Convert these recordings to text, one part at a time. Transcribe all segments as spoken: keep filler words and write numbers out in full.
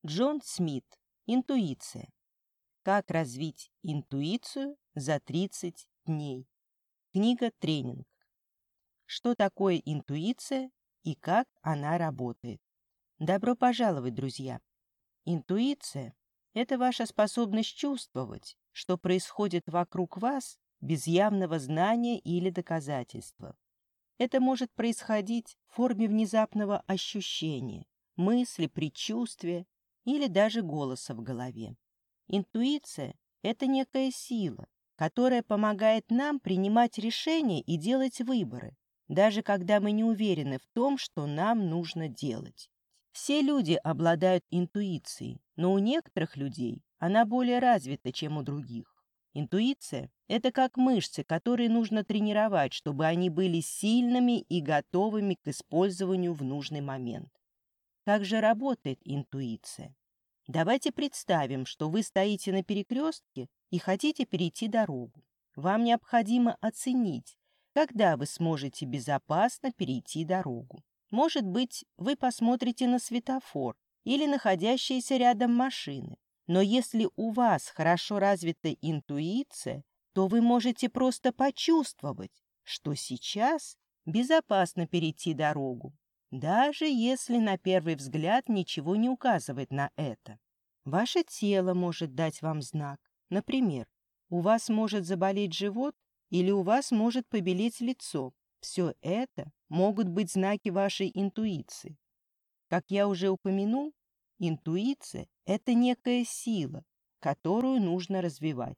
Джон Смит. Интуиция. Как развить интуицию за тридцать дней. Книга-тренинг. Что такое интуиция и как она работает? Добро пожаловать, друзья! Интуиция – это ваша способность чувствовать, что происходит вокруг вас без явного знания или доказательства. Это может происходить в форме внезапного ощущения, мысли, предчувствия или даже голоса в голове. Интуиция – это некая сила, которая помогает нам принимать решения и делать выборы, даже когда мы не уверены в том, что нам нужно делать. Все люди обладают интуицией, но у некоторых людей она более развита, чем у других. Интуиция – это как мышцы, которые нужно тренировать, чтобы они были сильными и готовыми к использованию в нужный момент. Как же работает интуиция? Давайте представим, что вы стоите на перекрестке и хотите перейти дорогу. Вам необходимо оценить, когда вы сможете безопасно перейти дорогу. Может быть, вы посмотрите на светофор или находящиеся рядом машины. Но если у вас хорошо развита интуиция, то вы можете просто почувствовать, что сейчас безопасно перейти дорогу, даже если на первый взгляд ничего не указывает на это. Ваше тело может дать вам знак. Например, у вас может заболеть живот или у вас может побелеть лицо. Все это могут быть знаки вашей интуиции. Как я уже упомянул, интуиция – это некая сила, которую нужно развивать.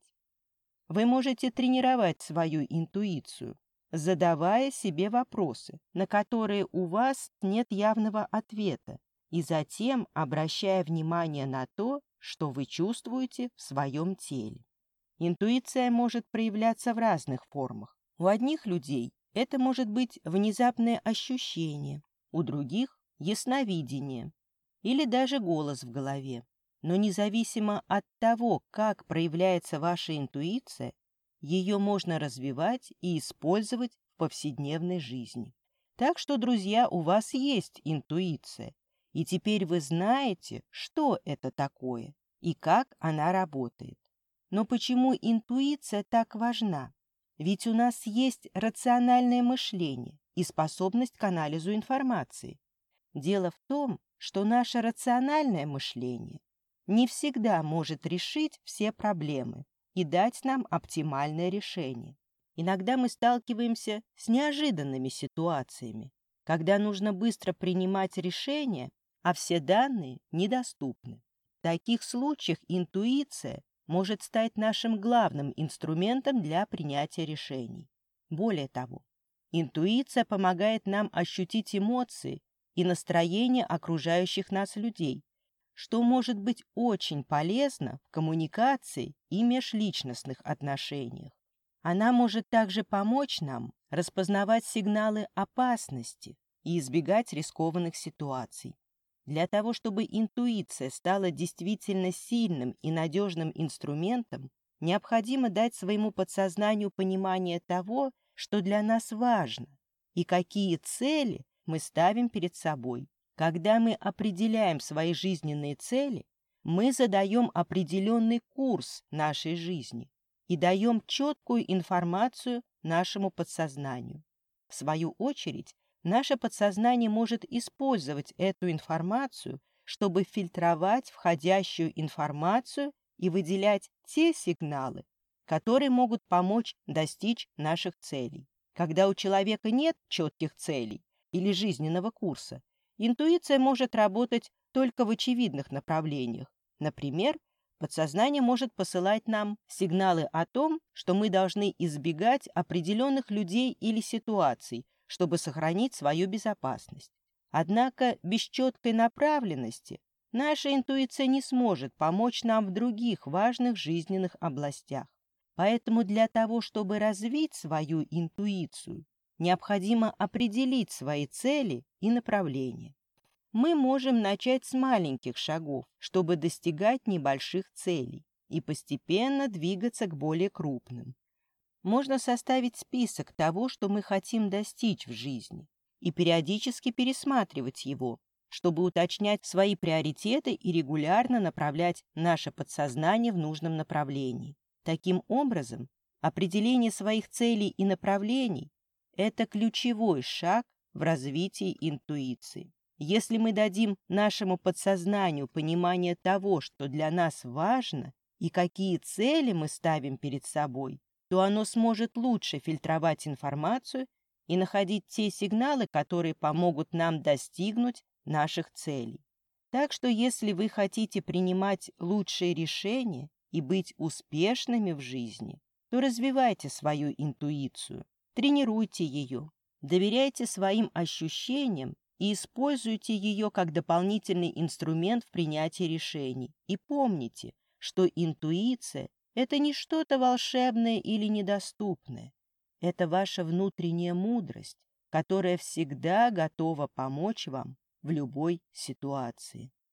Вы можете тренировать свою интуицию, задавая себе вопросы, на которые у вас нет явного ответа, и затем обращая внимание на то, что вы чувствуете в своем теле. Интуиция может проявляться в разных формах. У одних людей это может быть внезапное ощущение, у других – ясновидение или даже голос в голове. Но независимо от того, как проявляется ваша интуиция, ее можно развивать и использовать в повседневной жизни. Так что, друзья, у вас есть интуиция, и теперь вы знаете, что это такое и как она работает. Но почему интуиция так важна? Ведь у нас есть рациональное мышление и способность к анализу информации. Дело в том, что наше рациональное мышление не всегда может решить все проблемы и дать нам оптимальное решение. Иногда мы сталкиваемся с неожиданными ситуациями, когда нужно быстро принимать решения, а все данные недоступны. В таких случаях интуиция может стать нашим главным инструментом для принятия решений. Более того, интуиция помогает нам ощутить эмоции и настроение окружающих нас людей, что может быть очень полезно в коммуникации и межличностных отношениях. Она может также помочь нам распознавать сигналы опасности и избегать рискованных ситуаций. Для того, чтобы интуиция стала действительно сильным и надежным инструментом, необходимо дать своему подсознанию понимание того, что для нас важно, и какие цели мы ставим перед собой. Когда мы определяем свои жизненные цели, мы задаем определенный курс нашей жизни и даем четкую информацию нашему подсознанию. В свою очередь, наше подсознание может использовать эту информацию, чтобы фильтровать входящую информацию и выделять те сигналы, которые могут помочь достичь наших целей. Когда у человека нет четких целей или жизненного курса, интуиция может работать только в очевидных направлениях. Например, подсознание может посылать нам сигналы о том, что мы должны избегать определенных людей или ситуаций, чтобы сохранить свою безопасность. Однако без четкой направленности наша интуиция не сможет помочь нам в других важных жизненных областях. Поэтому для того, чтобы развить свою интуицию, необходимо определить свои цели и направления. Мы можем начать с маленьких шагов, чтобы достигать небольших целей, и постепенно двигаться к более крупным. Можно составить список того, что мы хотим достичь в жизни, и периодически пересматривать его, чтобы уточнять свои приоритеты и регулярно направлять наше подсознание в нужном направлении. Таким образом, определение своих целей и направлений – это ключевой шаг в развитии интуиции. Если мы дадим нашему подсознанию понимание того, что для нас важно и какие цели мы ставим перед собой, то оно сможет лучше фильтровать информацию и находить те сигналы, которые помогут нам достигнуть наших целей. Так что если вы хотите принимать лучшие решения и быть успешными в жизни, то развивайте свою интуицию, тренируйте ее, доверяйте своим ощущениям и используйте ее как дополнительный инструмент в принятии решений. И помните, что интуиция – это не что-то волшебное или недоступное. Это ваша внутренняя мудрость, которая всегда готова помочь вам в любой ситуации.